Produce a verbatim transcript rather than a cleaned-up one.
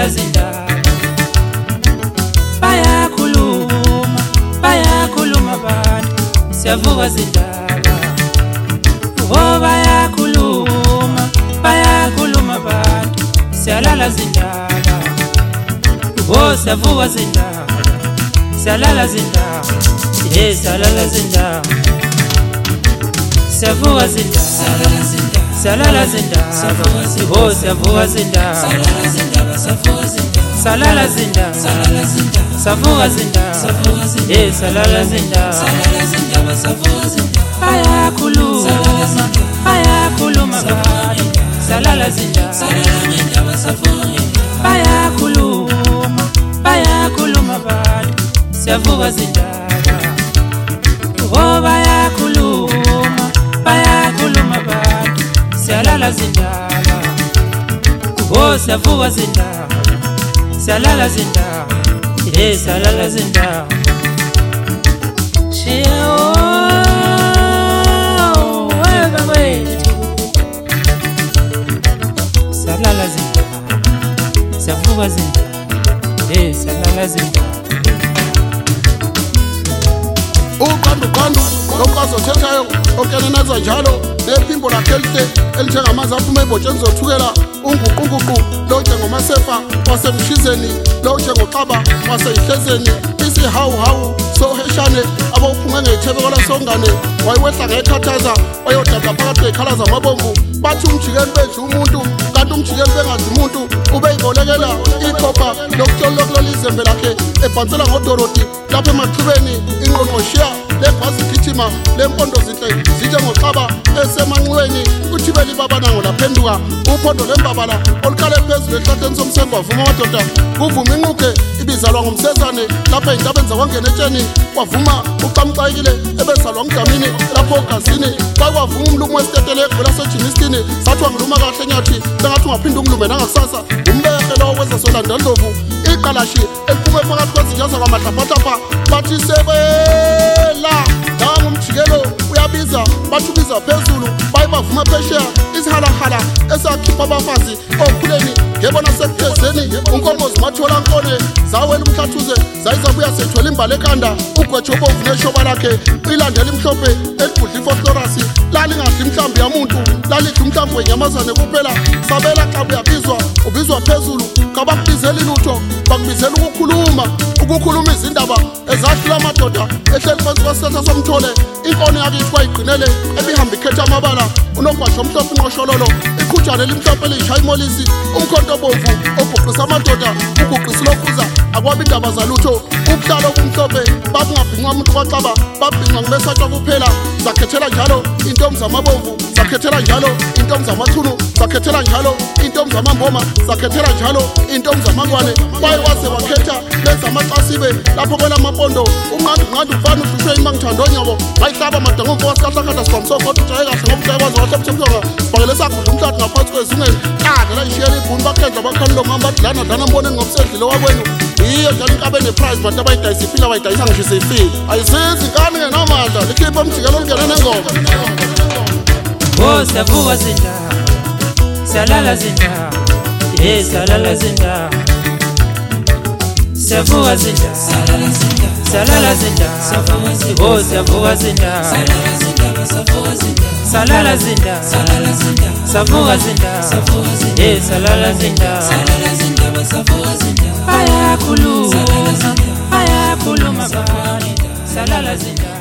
salala zindaba bayakhuluma bayakhuluma abantu siyavuka zindaba oh bayakhuluma bayakhuluma abantu siyalala zindaba oh siyavuka zindaba siyalala zindaba eh salala zindaba siyavuka zindaba salala zindaba salala zindaba oh siyavuka zindaba salala zindaba salala zindaba salala zindaba savuka zindaba eh salala zindaba salala zindaba savuka zindaba bayakhuluma bayakhuluma abantu salala zindaba salala zindaba savuka bayakhuluma bayakhuluma abantu siyavuka zindaba oh bayakhuluma bayakhuluma abantu siyalala zindaba oh siyavuka zindaba siyalala zindaba eh salala zindaba sheo wewe wewe salala zindaba siyavuka zindaba eh salala zindaba uqandu qandu lokwazo thethayo okeneneza njalo lephimbo lakhe lihle elinjengamanzi aphuma ebhotsheni zothukela unguqunguqu lo njengomasefa wasemshizeni lo njengoxaba waseyihlezeni isihawu hawu soheshane abawuphunge ngethebe kwalasongane wayewehla ngekhathaza wayodada phakathi kwekhalaza amabomvu bathi umjikeli bedla umuntu kanti umjikeli bengadli umuntu ube yibolekela ikhopha lokuhlolo lokulala izembe lakhe ebhansela ngodoroti lapha emathubeni ingqongqoshiya lebhasi gijima lempondo zinhle zinjengoxaba esemanxiweni uthibeli babanango laphenduka uphondo lembabala olukale phezulu ehlatheni somsengo wavuma amadoda kuvuma inquke ibizalwa ngumsezane lapha ey'ntabeni zakwangena etsheni kwavuma ucamcayikile ebezalwa ngudamini lapho ogazini kwakwavuma umlumo wesitetele evela sejinistini sathiwa ngiluma kahle nyathi sengathi ungaphinde unglume nangakusasa umbehe lowo wenza solandela ndlovu iqalashi eliphume phakathi kwezinja zakwamahlaphahlapha bathi sebela nangumjikelo uyabiza bathi ubiza phezulu baye bavuma phesheya isihalahala esakhipha abafazi okhuleni ngebona sekuphezeni unkomozi mathola nkone zawela umhlathuze zayizabuya sethwela imbali ekhanda ugwetsho obomvu neshoba lakhe ilandela imhlophe elibhudla ifosforasi lalingadli mhlambi yamuntu lalidla umhlambi wenyamazane kuphela sabela xa uyabizwa ubizwa phezulu kabakubizeli lutho bakubizela ukukhuluma ukukhuluma izindaba ezahlula amadoda ehleli phansi kwesithatha somthole inkone yakhe ithiwa igqinele ebihamba ikhetha amabala unogwasho omhlophe inqoshololo iqhutshane elimhlophe eliyishaya imolisi umkhonto obomvu oguqisa amadoda uguqisa ulofuza akwaba indaba zalutho ukuhlala okumhlophe babungabhinqwa umuntu kwaxaba babhinqwa ngibesatshwa kuphela zakhethela njalo intombi zamabomvu zakhethela njalo intombi zamathunu zakhethela njalo intombi zamamboma zakhethela njalo intombi zamangwane kwaye waze wakhetha lezamaqasibe lapho kwelamapondo unqandu-nqandu ufana uhlushwe imangithandonyabo bayihlaba madangomfo wasihlahlakada sibamsokoda ujaye kahle ngoba ujaye kwazi wahlobthemthonga sibhakele sakudla umhlathi ngaphansi kwezingeni qadela ishiyela ibhuni bakhendla bakhanilo ngam badlana dlana mboneni ngobusedlile wakwenu yiyo njalo inkabe neprize bantu abayidayisa ifile abayidayisa ngishise ifile ayisizi inkani ngenamandla likhiphe umjikelo olungene nengoma oh siyavuka zindaba siyalala zindaba eh salala zindaba siyavuka zindaba salala zindaba salala zindaba oh siyavuka zindaba salala zindaba savuka zindaba salala zindaba salala zindaba savuka zindaba eh salala zindaba salala zindaba savuka zindaba bayakhuluma bayakhuluma abantu salala zindaba